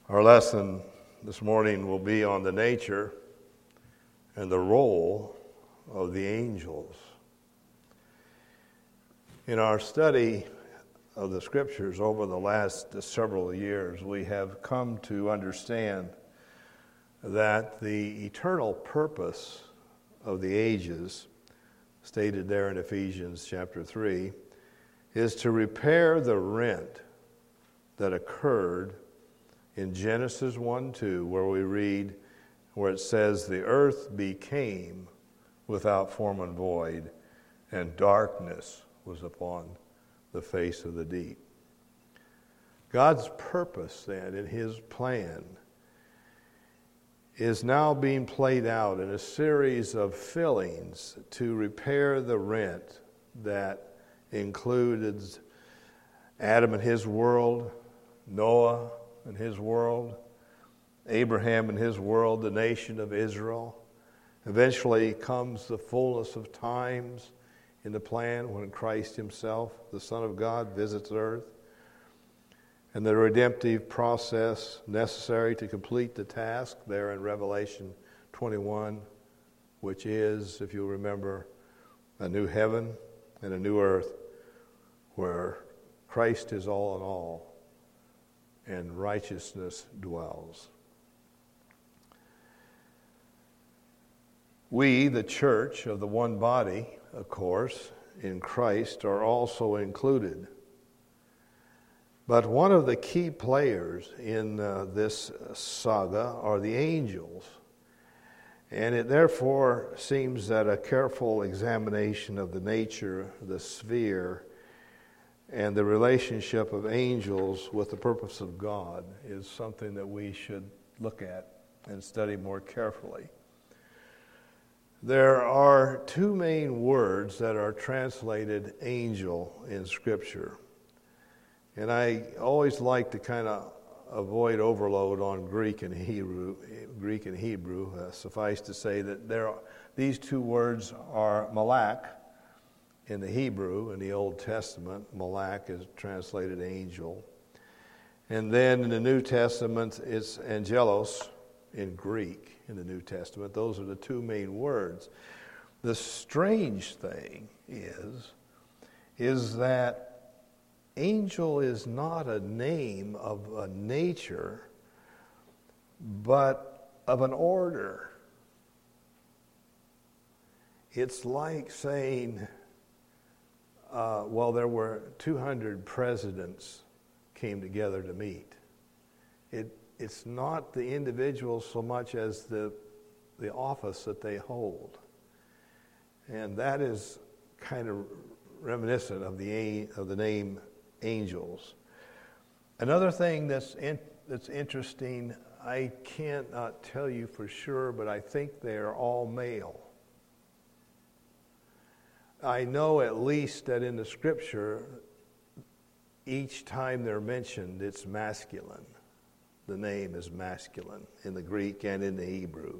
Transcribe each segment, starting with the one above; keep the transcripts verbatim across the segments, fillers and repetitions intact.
Our lesson this morning will be on the nature and the role of the angels. In our study of the Scriptures over the last several years, we have come to understand that the eternal purpose of the ages, stated there in Ephesians chapter three, is to repair the rent that occurred in Genesis one two, where we read, where it says, "The earth became without form and void, and darkness was upon the face of the deep." God's purpose then, in his plan, is now being played out in a series of fillings to repair the rent that included Adam and his world, Noah and his world, Abraham and his world, the nation of Israel. Eventually comes the fullness of times in the plan when Christ himself, the Son of God, visits earth, and the redemptive process necessary to complete the task there in Revelation twenty-one, which is, if you'll remember, a new heaven and a new earth where Christ is all in all and righteousness dwells. We, the church of the one body, of course, in Christ, are also included. But one of the key players in uh, this saga are the angels. And it therefore seems that a careful examination of the nature, the sphere, and the relationship of angels with the purpose of God is something that we should look at and study more carefully. There are two main words that are translated angel in Scripture. And I always like to kind of avoid overload on Greek and Hebrew. Greek and Hebrew. Uh, suffice to say that there are, these two words are malak in the Hebrew in the Old Testament. Malak is translated angel. And then in the New Testament, it's angelos in Greek in the New Testament. Those are the two main words. The strange thing is, is that angel is not a name of a nature, but of an order. It's like saying, uh, well, there were two hundred presidents came together to meet. It, it's not the individual so much as the, the office that they hold. And that is kind of reminiscent of the, of the name angels. Another thing that's in, that's interesting, I can't not tell you for sure, but I think they are all male. I know at least that in the Scripture, each time they're mentioned, it's masculine. The name is masculine in the Greek and in the Hebrew.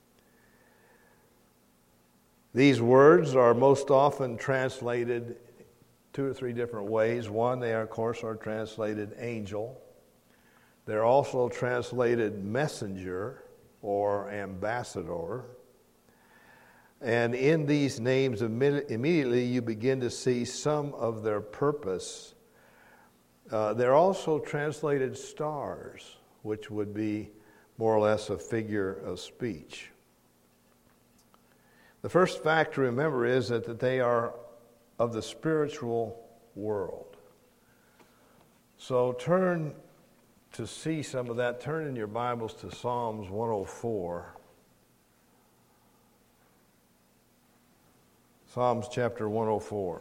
These words are most often translated two or three different ways. One, they, are, of course, are translated angel. They're also translated messenger or ambassador. And in these names, immediately you begin to see some of their purpose. Uh, they're also translated stars, which would be more or less a figure of speech. The first fact to remember is that, that they are of the spiritual world. So turn to see some of that. Turn in your Bibles to Psalms one oh four. Psalms chapter one oh four.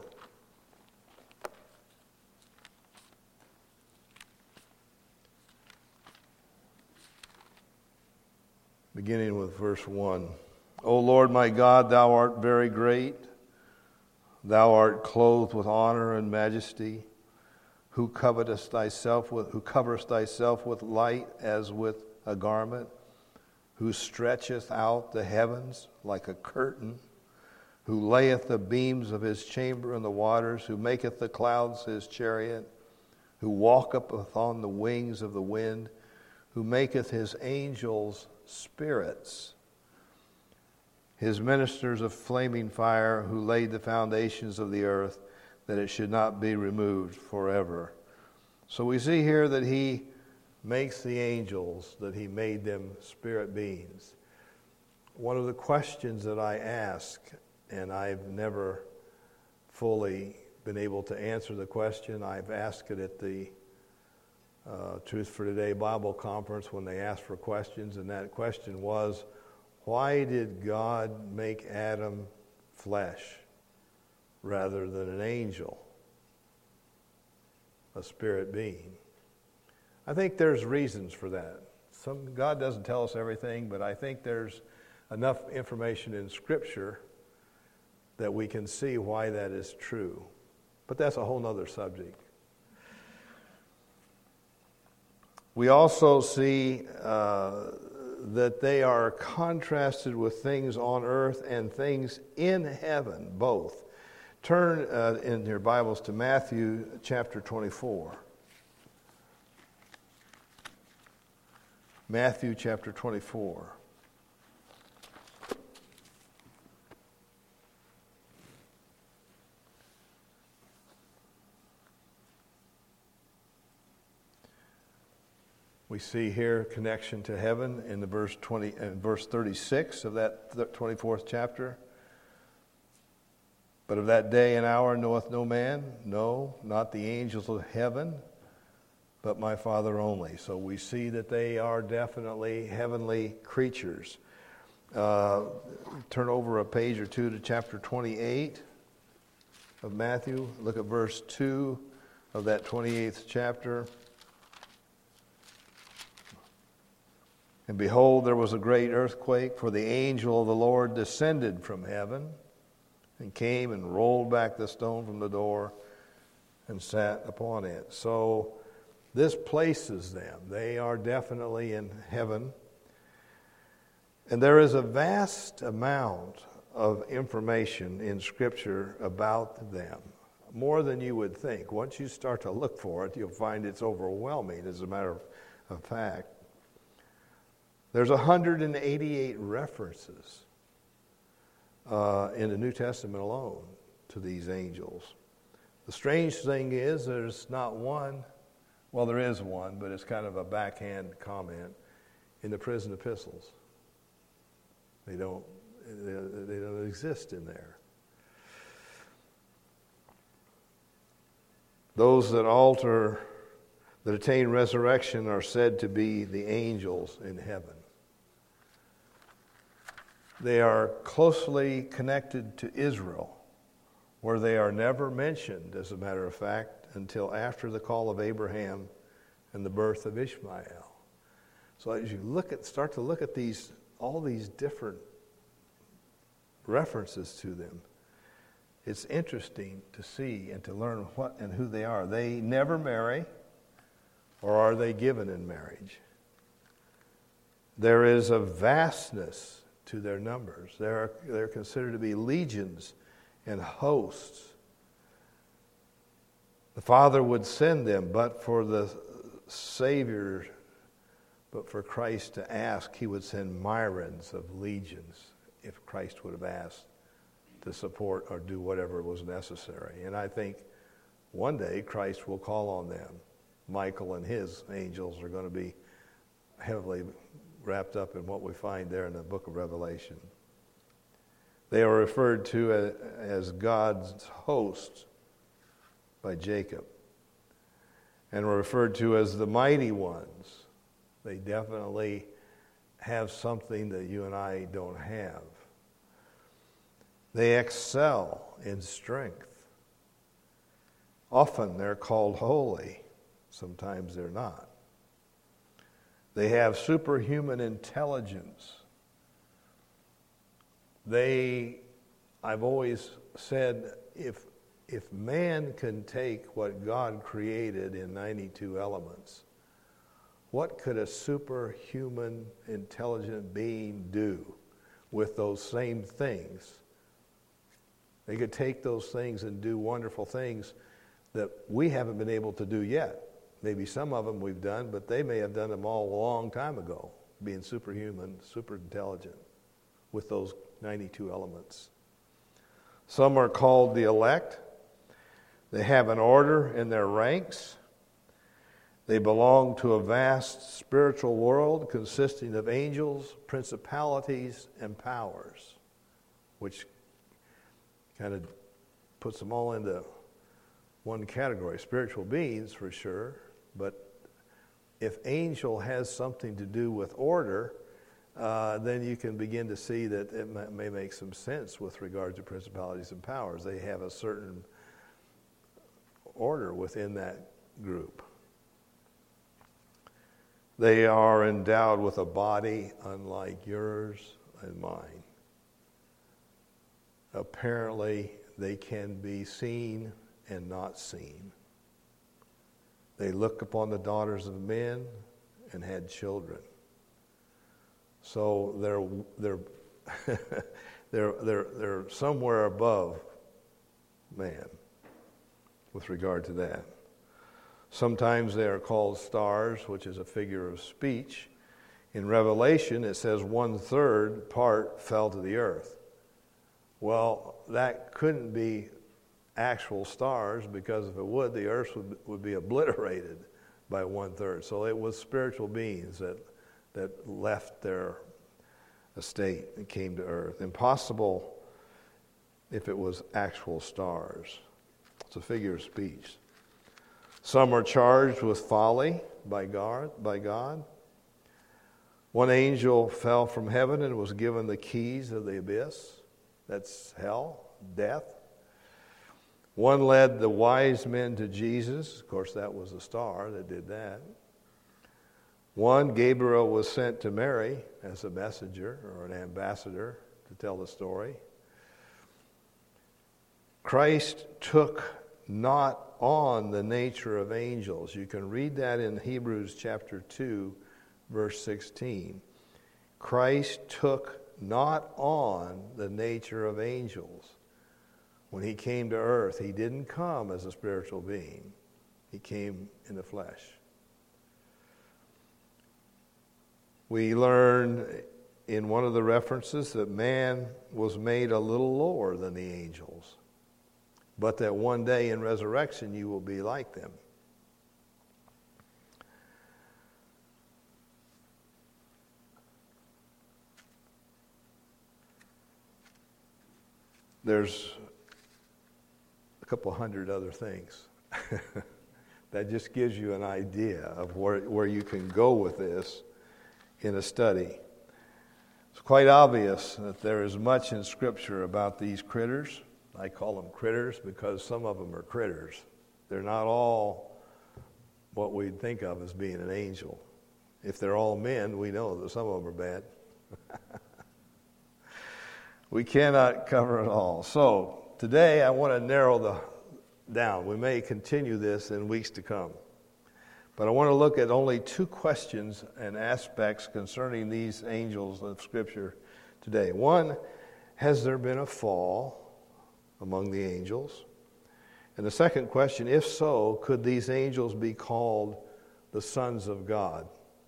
Beginning with verse one. O Lord my God, thou art very great. Thou art clothed with honor and majesty, who covetest thyself with, who coverest thyself with light as with a garment, who stretcheth out the heavens like a curtain, who layeth the beams of his chamber in the waters, who maketh the clouds his chariot, who walketh upon the wings of the wind, who maketh his angels spirits, his ministers of flaming fire, who laid the foundations of the earth, that it should not be removed forever. So we see here that he makes the angels, that he made them spirit beings. One of the questions that I ask, and I've never fully been able to answer the question, I've asked it at the uh, Truth for Today Bible Conference when they asked for questions, and that question was, why did God make Adam flesh rather than an angel, a spirit being? I think there's reasons for that. Some, God doesn't tell us everything, but I think there's enough information in Scripture that we can see why that is true. But that's a whole other subject. We also see uh, that they are contrasted with things on earth and things in heaven, both. Turn uh, in your Bibles to Matthew chapter twenty-four. Matthew chapter twenty-four. We see here connection to heaven in the verse twenty and verse thirty-six of that twenty-fourth chapter. But of that day and hour knoweth no man, no, not the angels of heaven, but my Father only. So we see that they are definitely heavenly creatures. Uh, turn over a page or two to chapter twenty-eight of Matthew. Look at verse two of that twenty-eighth chapter. And behold, there was a great earthquake, for the angel of the Lord descended from heaven and came and rolled back the stone from the door and sat upon it. So this places them. They are definitely in heaven. And there is a vast amount of information in Scripture about them, more than you would think. Once you start to look for it, you'll find it's overwhelming, as a matter of fact. There's one hundred eighty-eight references uh, in the New Testament alone to these angels. The strange thing is there's not one, well, there is one, but it's kind of a backhand comment in the prison epistles. They don't, they don't exist in there. Those that alter, that attain resurrection are said to be the angels in heaven. They are closely connected to Israel, where they are never mentioned, as a matter of fact, until after the call of Abraham and the birth of Ishmael. So as you look at, start to look at these, all these different references to them, it's interesting to see and to learn what and who they are. They never marry, or are they given in marriage? There is a vastness to their numbers. They're, they're considered to be legions and hosts. The Father would send them, but for the Savior, but for Christ to ask, he would send myriads of legions if Christ would have asked to support or do whatever was necessary. And I think one day Christ will call on them. Michael and his angels are going to be heavily wrapped up in what we find there in the book of Revelation. They are referred to as God's hosts by Jacob, and are referred to as the mighty ones. They definitely have something that you and I don't have. They excel in strength. Often they're called holy. Sometimes they're not. They have superhuman intelligence. They, I've always said, if if man can take what God created in ninety-two elements, what could a superhuman intelligent being do with those same things? They could take those things and do wonderful things that we haven't been able to do yet. Maybe some of them we've done, but they may have done them all a long time ago, being superhuman, super intelligent, with those ninety-two elements. Some are called the elect. They have an order in their ranks. They belong to a vast spiritual world consisting of angels, principalities, and powers, which kind of puts them all into one category. Spiritual beings, for sure, but if angel has something to do with order, uh, then you can begin to see that it may, may make some sense with regard to principalities and powers. They have a certain order within that group. They are endowed with a body unlike yours and mine. Apparently, they can be seen and not seen. They look upon the daughters of men and had children. So they're they're they're they're they're somewhere above man with regard to that. Sometimes they are called stars, which is a figure of speech. In Revelation, it says one third part fell to the earth. Well, that couldn't be actual stars, because if it would, the earth would, would be obliterated by one third. So it was spiritual beings that that left their estate and came to earth. Impossible if it was actual stars. It's a figure of speech. Some are charged with folly by God, by God. One angel fell from heaven and was given the keys of the abyss. That's hell, death. One led the wise men to Jesus. Of course, that was a star that did that. One, Gabriel, was sent to Mary as a messenger or an ambassador to tell the story. Christ took not on the nature of angels. You can read that in Hebrews chapter two, verse sixteen. Christ took not on the nature of angels. When he came to earth, he didn't come as a spiritual being. He came in the flesh. We learn in one of the references that man was made a little lower than the angels, but that one day in resurrection you will be like them. There's a couple hundred other things. That just gives you an idea of where, where you can go with this in a study. It's quite obvious that there is much in Scripture about these critters. I call them critters because some of them are critters. They're not all what we'd think of as being an angel. If they're all men, we know that some of them are bad. We cannot cover it all. So today I want to narrow the down. We may continue this in weeks to come. But I want to look at only two questions and aspects concerning these angels of Scripture today. One, has there been a fall among the angels? And the second question, if so, could these angels be called the sons of God?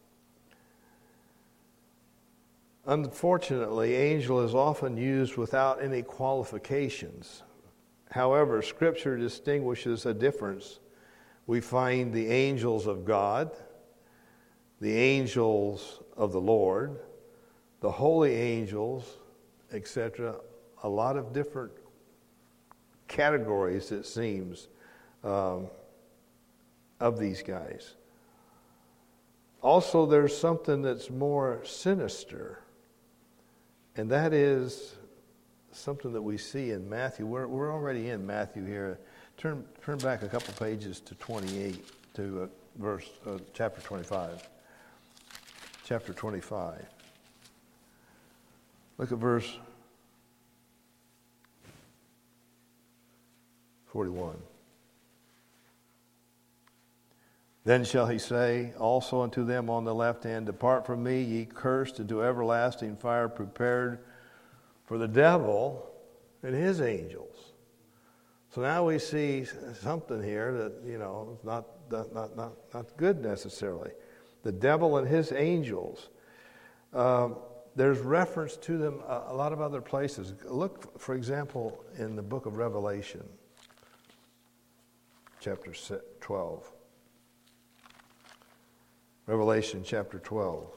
Unfortunately, angel is often used without any qualifications. However, Scripture distinguishes a difference. We find the angels of God, the angels of the Lord, the holy angels, et cetera. A lot of different categories, it seems, um, of these guys. Also, there's something that's more sinister, and that is something that we see in Matthew. We're, we're already in Matthew here. Turn turn back a couple pages to twenty-eight, to uh, verse uh, chapter twenty-five. Chapter twenty-five. Look at verse forty-one. Then shall he say also unto them on the left hand, Depart from me, ye cursed, into everlasting fire prepared for the devil and his angels. So now we see something here that, you know, is not, not, not, not, not good necessarily. The devil and his angels. Um, there's reference to them a, a lot of other places. Look, for example, in the book of Revelation, chapter twelve. Revelation chapter twelve.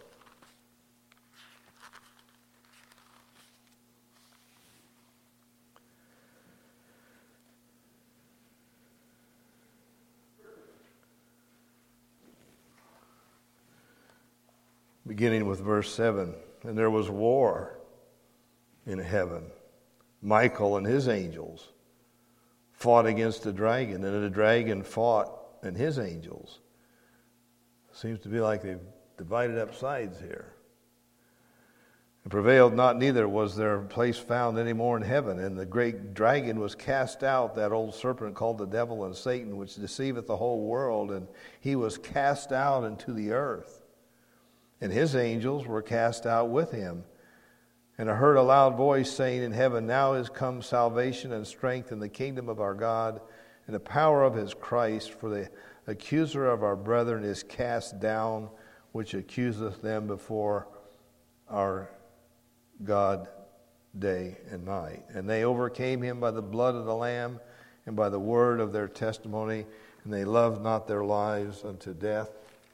Beginning with verse seven. And there was war in heaven. Michael and his angels fought against the dragon, and the dragon fought and his angels. Seems to be like they've divided up sides here. And prevailed not, neither was their place found any more in heaven. And the great dragon was cast out, that old serpent called the devil and Satan, which deceiveth the whole world. And he was cast out into the earth. And his angels were cast out with him. And I heard a loud voice saying in heaven, Now is come salvation and strength in the kingdom of our God and the power of his Christ. For the accuser of our brethren is cast down, which accuseth them before our God day and night. And they overcame him by the blood of the Lamb and by the word of their testimony, and they loved not their lives unto death.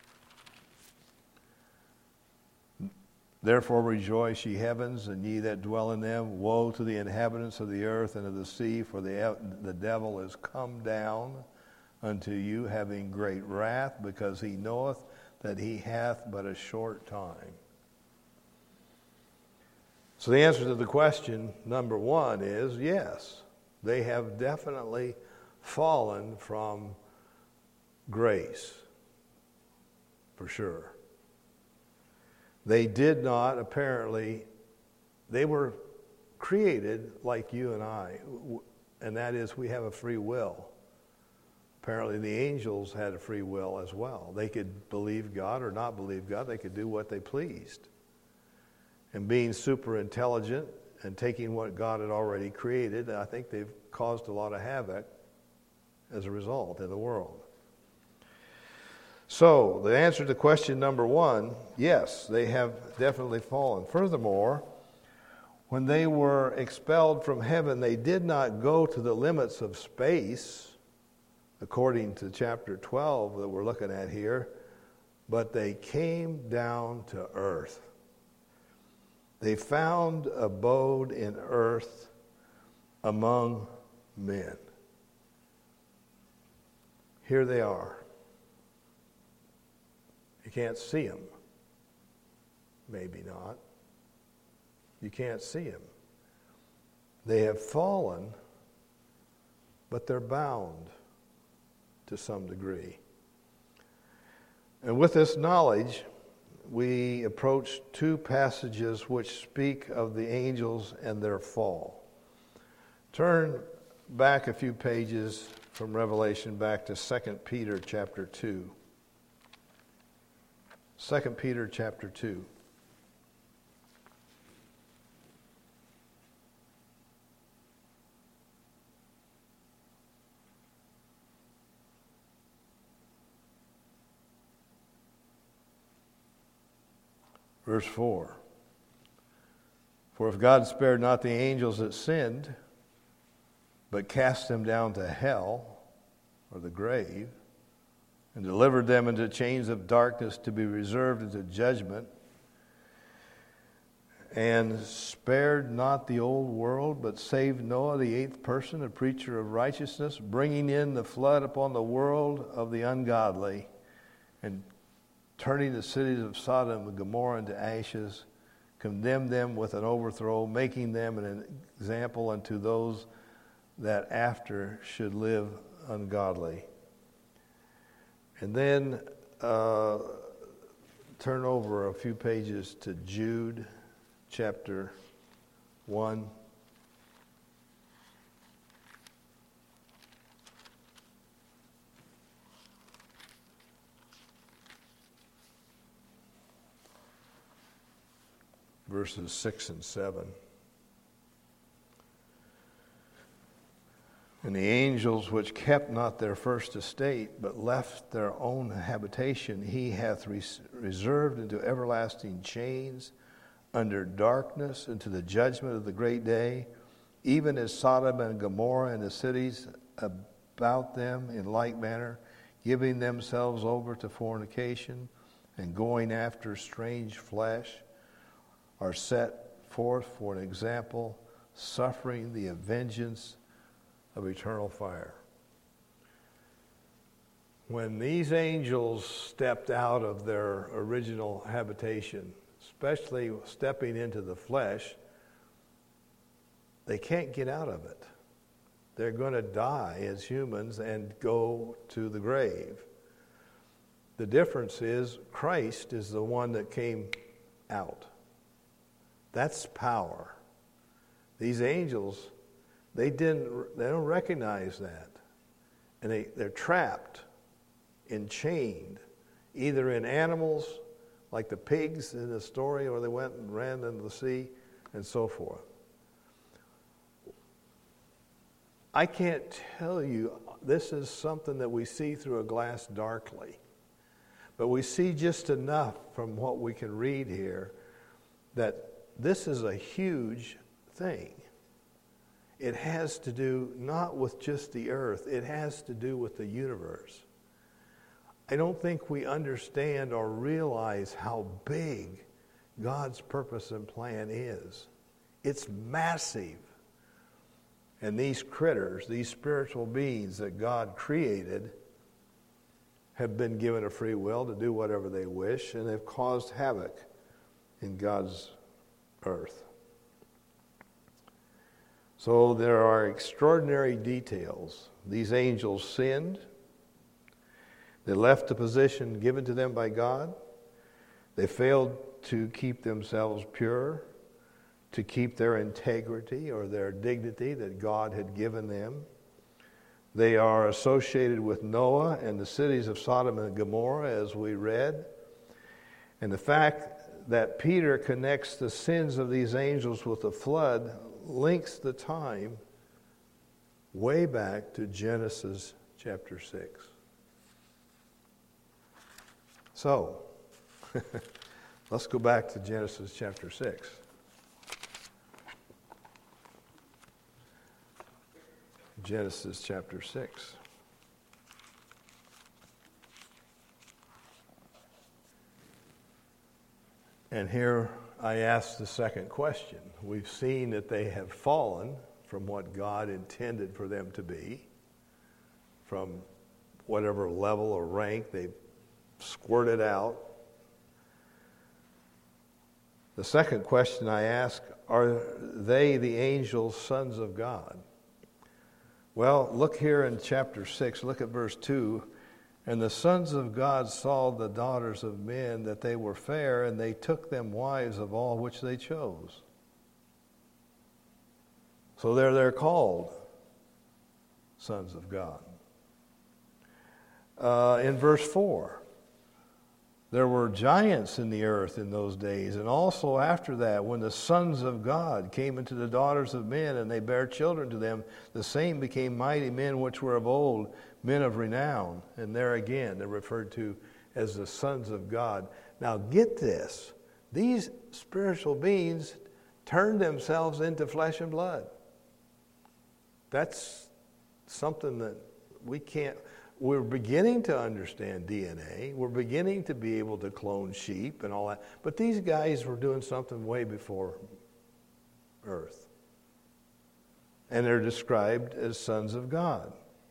Therefore rejoice, ye heavens, and ye that dwell in them. Woe to the inhabitants of the earth and of the sea, for the, the devil is come down unto you, having great wrath, because he knoweth that he hath but a short time. So the answer to the question, number one, is yes. They have definitely fallen from grace, for sure. They did not, apparently, they were created like you and I, and that is we have a free will. Apparently the angels had a free will as well. They could believe God or not believe God. They could do what they pleased. And being super intelligent and taking what God had already created, I think they've caused a lot of havoc as a result in the world. So, the answer to question number one, yes, they have definitely fallen. Furthermore, when they were expelled from heaven, they did not go to the limits of space, according to chapter twelve that we're looking at here, but they came down to earth. They found abode in earth among men. Here they are. You can't see them. Maybe not. You can't see them. They have fallen, but they're bound to some degree. And with this knowledge, we approach two passages which speak of the angels and their fall. Turn back a few pages from Revelation back to Second Peter chapter two. Second Peter chapter two. Verse four. For if God spared not the angels that sinned, but cast them down to hell, or the grave, and delivered them into chains of darkness to be reserved unto judgment, and spared not the old world, but saved Noah, the eighth person, a preacher of righteousness, bringing in the flood upon the world of the ungodly, and turning the cities of Sodom and Gomorrah into ashes, condemned them with an overthrow, making them an example unto those that after should live ungodly. And then uh, turn over a few pages to Jude chapter one. Verses six and seven. And the angels which kept not their first estate, but left their own habitation, he hath res- reserved into everlasting chains, under darkness, unto the judgment of the great day, even as Sodom and Gomorrah and the cities about them in like manner, giving themselves over to fornication, and going after strange flesh, are set forth for an example, suffering the vengeance of eternal fire. When these angels stepped out of their original habitation, especially stepping into the flesh, they can't get out of it. They're going to die as humans and go to the grave. The difference is Christ is the one that came out. That's power. These angels, they didn't. They don't recognize that, and they they're trapped, enchained, either in animals like the pigs in the story, or they went and ran into the sea, and so forth. I can't tell you. This is something that we see through a glass darkly, but we see just enough from what we can read here that this is a huge thing. It has to do not with just the earth, it has to do with the universe. I don't think we understand or realize how big God's purpose and plan is. It's massive. And these critters, these spiritual beings that God created, have been given a free will to do whatever they wish, and they've caused havoc in God's earth. So there are extraordinary details. These angels sinned. They left the position given to them by God. They failed to keep themselves pure, to keep their integrity or their dignity that God had given them. They are associated with Noah and the cities of Sodom and Gomorrah, as we read. And the fact that Peter connects the sins of these angels with the flood links the time way back to Genesis chapter six. So, let's go back to Genesis chapter six. Genesis chapter six. And here I ask the second question. We've seen that they have fallen from what God intended for them to be, from whatever level or rank they've squirted out. The second question I ask, are they, the angels, sons of God? Well, look here in chapter six, look at verse two. And the sons of God saw the daughters of men, that they were fair, and they took them wives of all which they chose. So there they're called sons of God. Uh, in verse four, there were giants in the earth in those days, and also after that, when the sons of God came into the daughters of men, and they bare children to them, the same became mighty men which were of old, men of renown. And there again, they're referred to as the sons of God. Now get this, these spiritual beings turned themselves into flesh and blood. That's something that we can't... We're beginning to understand D N A. We're beginning to be able to clone sheep and all that. But these guys were doing something way before earth. And they're described as sons of God.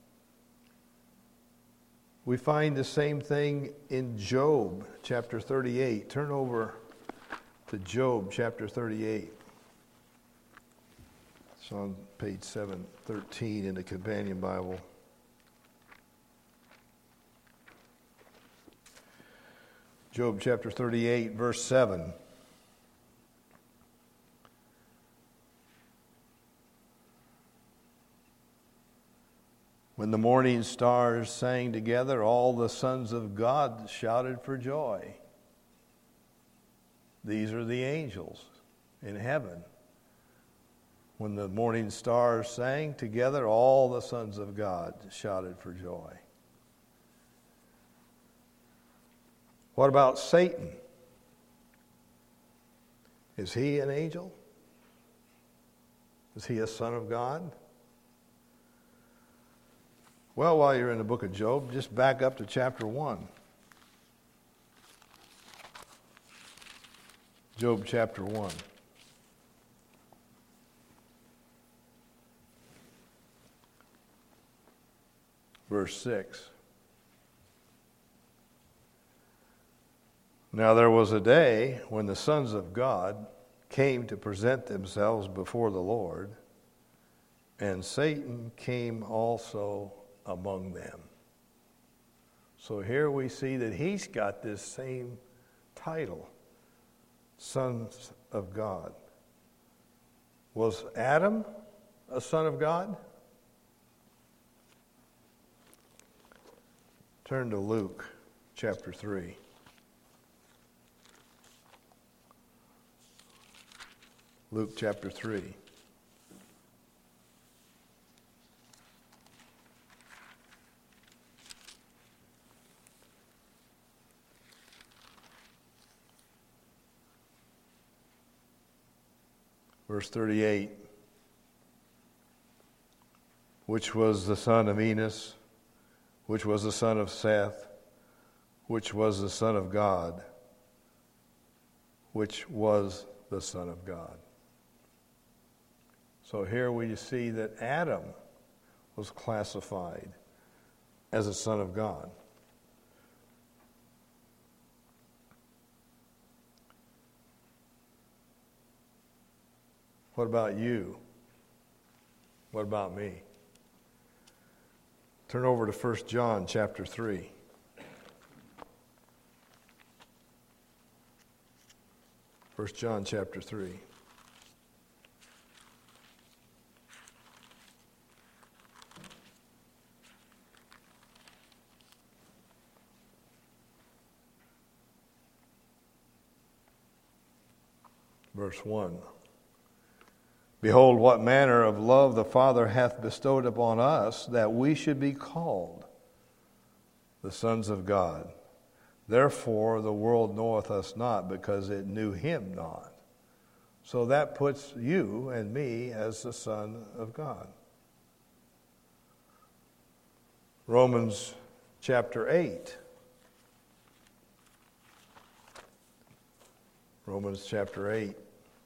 We find the same thing in Job chapter thirty-eight. Turn over to Job chapter thirty-eight. It's on page seven thirteen in the Companion Bible. Job chapter thirty-eight, verse seven. When the morning stars sang together, all the sons of God shouted for joy. These are the angels in heaven. When the morning stars sang together, all the sons of God shouted for joy. What about Satan? Is he an angel? Is he a son of God? Well, while you're in the book of Job, just back up to chapter one. Job chapter one. Verse six. Now there was a day when the sons of God came to present themselves before the Lord, and Satan came also among them. So here we see that he's got this same title, sons of God. Was Adam a son of God? Turn to Luke chapter three. Luke chapter three. Verse thirty-eight. Which was the son of Enos, which was the son of Seth, which was the son of God, which was the son of God. So here we see that Adam was classified as a son of God. What about you? What about me? Turn over to First John chapter three. First John chapter three. Verse one. Behold, what manner of love the Father hath bestowed upon us, that we should be called the sons of God. Therefore the world knoweth us not, because it knew him not. So that puts you and me as the son of God. Romans chapter eight. Romans chapter eight.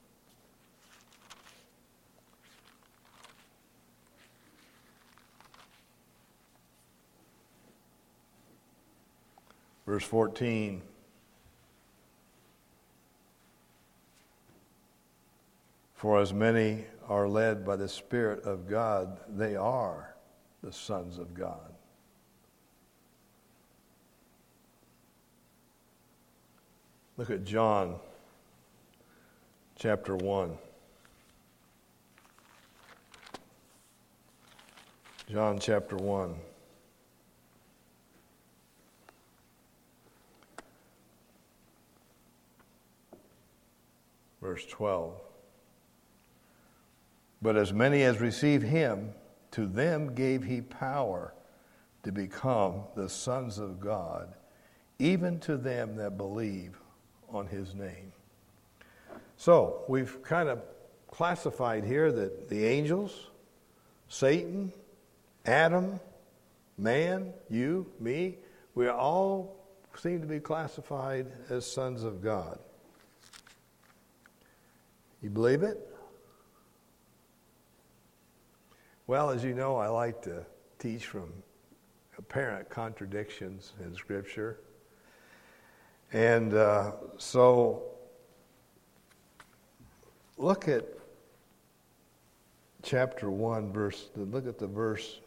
Verse fourteen. For as many are led by the Spirit of God, they are the sons of God. Look at John chapter one. John chapter one. Verse twelve. But as many as receive him, to them gave he power to become the sons of God, even to them that believe on his name. So, we've kind of classified here that the angels, Satan, Adam, man, you, me, we all seem to be classified as sons of God. You believe it? Well, as you know, I like to teach from apparent contradictions in Scripture. And uh, so, look at chapter one, verse, look at the verse,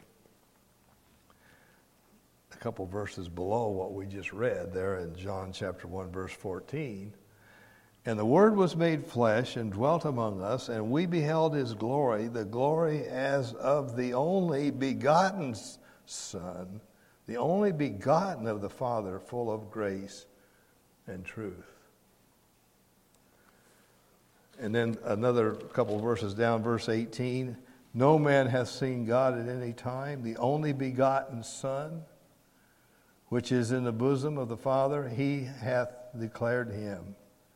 a couple verses below what we just read there in John chapter one, verse fourteen. And the Word was made flesh and dwelt among us, and we beheld his glory, the glory as of the only begotten Son, the only begotten of the Father, full of grace and truth. And then another couple verses down, verse eighteen, no man hath seen God at any time, the only begotten Son, which is in the bosom of the Father, he hath declared him.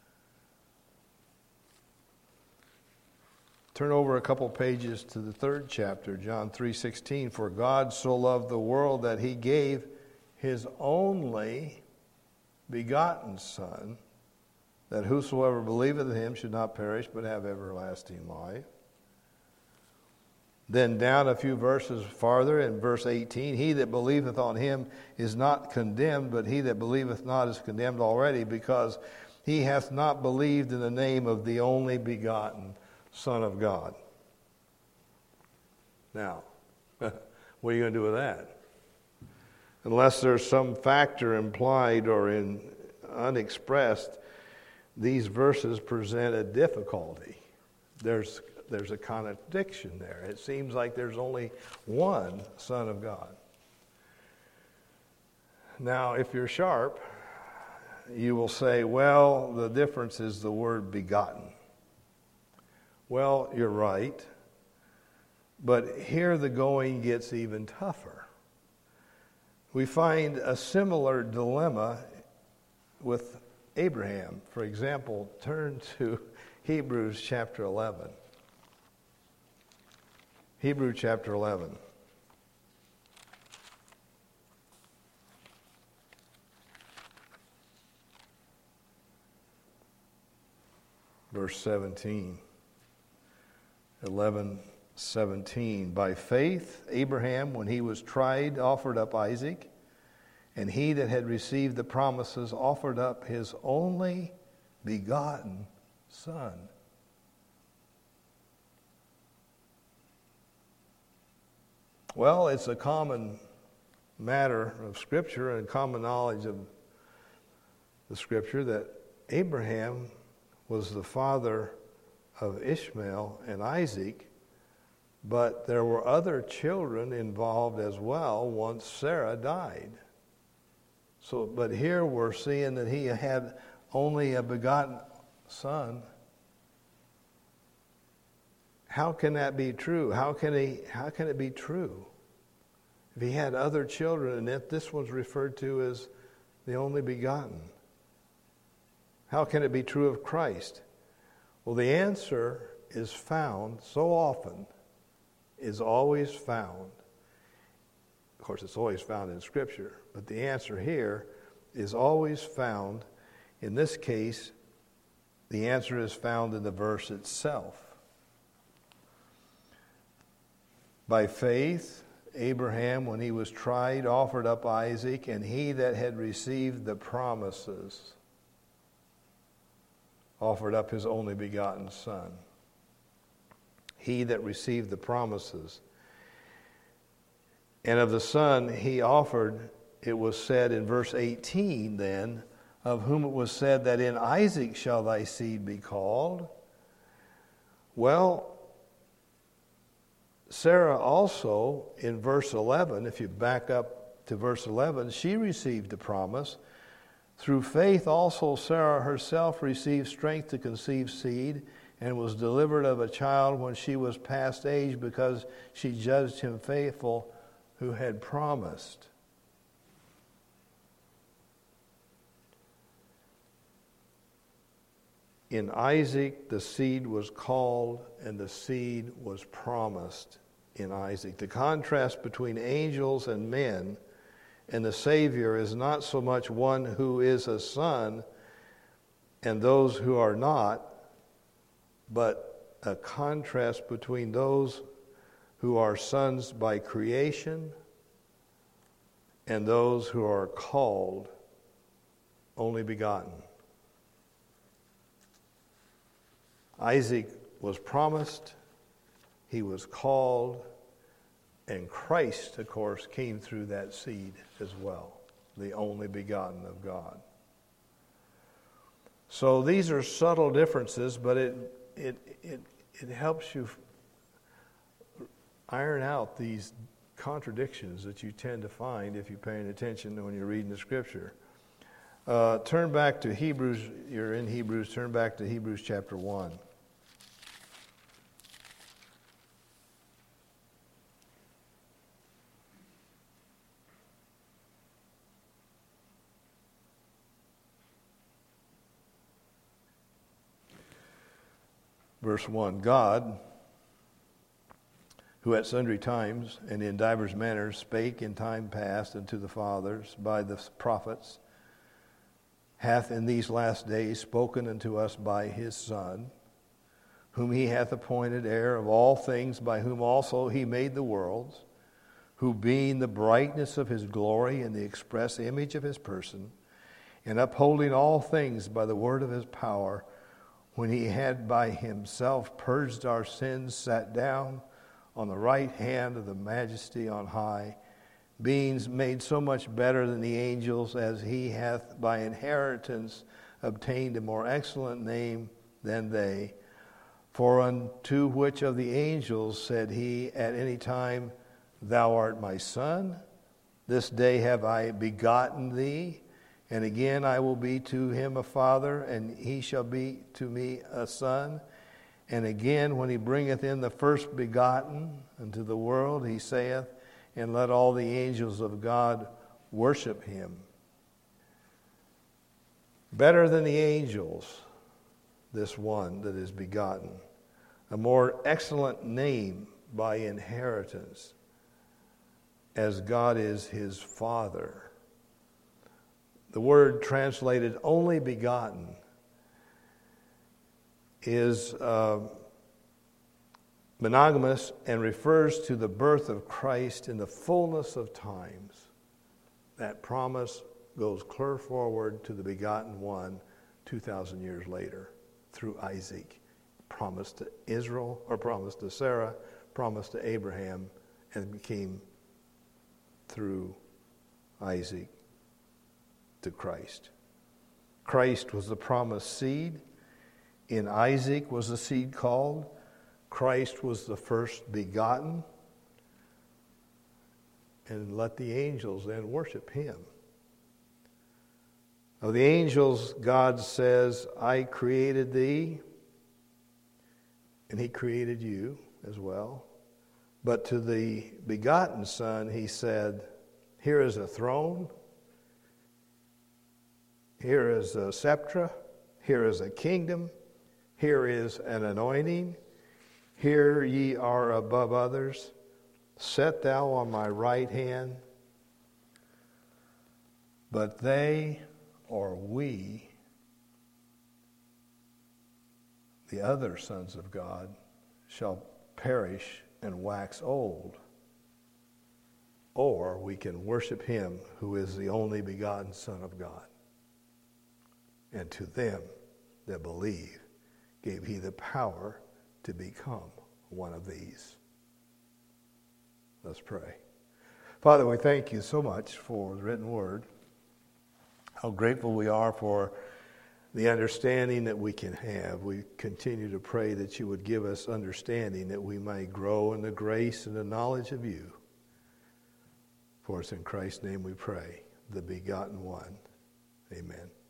Turn over a couple pages to the third chapter, John three sixteen. For God so loved the world that he gave his only begotten Son, that whosoever believeth in him should not perish but have everlasting life. Then down a few verses farther in verse eighteen, he that believeth on him is not condemned, but he that believeth not is condemned already, because he hath not believed in the name of the only begotten Son of God. Now, what are you going to do with that? Unless there's some factor implied or in unexpressed, these verses present a difficulty. There's there's a contradiction there. It seems like there's only one Son of God. Now, if you're sharp, you will say, well, the difference is the word begotten. Well, you're right. But here the going gets even tougher. We find a similar dilemma with Abraham. For example, turn to Hebrews chapter eleven. Hebrews chapter eleven. Verse seventeen. eleven seventeen. By faith, Abraham, when he was tried, offered up Isaac, and he that had received the promises offered up his only begotten Son. Well, it's a common matter of Scripture and common knowledge of the Scripture that Abraham was the father of Ishmael and Isaac, but there were other children involved as well once Sarah died. So, but here we're seeing that he had only a begotten son. How can that be true? How can he? How can it be true? If he had other children, and if this was referred to as the only begotten, how can it be true of Christ? Well, the answer is found so often, is always found. Of course, it's always found in Scripture, but the answer here is always found. In this case, the answer is found in the verse itself. By faith, Abraham, when he was tried, offered up Isaac, and he that had received the promises offered up his only begotten Son. He that received the promises. And of the Son he offered, it was said in verse eighteen then, of whom it was said that in Isaac shall thy seed be called. Well, Sarah also, in verse eleven, if you back up to verse eleven, she received the promise. Through faith also Sarah herself received strength to conceive seed, and was delivered of a child when she was past age, because she judged him faithful who had promised. In Isaac, the seed was called, and the seed was promised in Isaac. The contrast between angels and men and the Savior is not so much one who is a son and those who are not, but a contrast between those who are sons by creation and those who are called only begotten. Isaac was promised, he was called, and Christ, of course, came through that seed as well, the only begotten of God. So these are subtle differences, but it it it, it helps you iron out these contradictions that you tend to find if you're paying attention when you're reading the Scripture. Uh, turn back to Hebrews, you're in Hebrews, turn back to Hebrews chapter one. Verse one, God, who at sundry times and in divers manners spake in time past unto the fathers by the prophets, hath in these last days spoken unto us by his Son, whom he hath appointed heir of all things, by whom also he made the worlds, who being the brightness of his glory and the express image of his person, and upholding all things by the word of his power, when he had by himself purged our sins, sat down on the right hand of the majesty on high, being made so much better than the angels, as he hath by inheritance obtained a more excellent name than they. For unto which of the angels said he at any time, Thou art my son, this day have I begotten thee, and again I will be to him a father, and he shall be to me a son. And again, when he bringeth in the first begotten into the world, he saith, And let all the angels of God worship him. Better than the angels, this one that is begotten, a more excellent name by inheritance, as God is his Father. The word translated only begotten is uh, monogamous and refers to the birth of Christ in the fullness of times. That promise goes clear forward to the begotten one two thousand years later through Isaac. Promised to Israel, or promised to Sarah, promised to Abraham, and it became through Isaac to Christ. Christ was the promised seed. In Isaac was the seed called. Christ was the first begotten. And let the angels then worship him. Of the angels, God says, I created thee, and he created you as well. But to the begotten Son, he said, here is a throne, here is a scepter, here is a kingdom, here is an anointing, here ye are above others. Set thou on my right hand. But they, or we, the other sons of God, shall perish and wax old. Or we can worship him who is the only begotten Son of God. And to them that believe gave he the power to become one of these. Let's pray. Father, we thank you so much for the written word. How grateful we are for the understanding that we can have. We continue to pray that you would give us understanding, that we may grow in the grace and the knowledge of you. For it's in Christ's name we pray, the begotten one. Amen.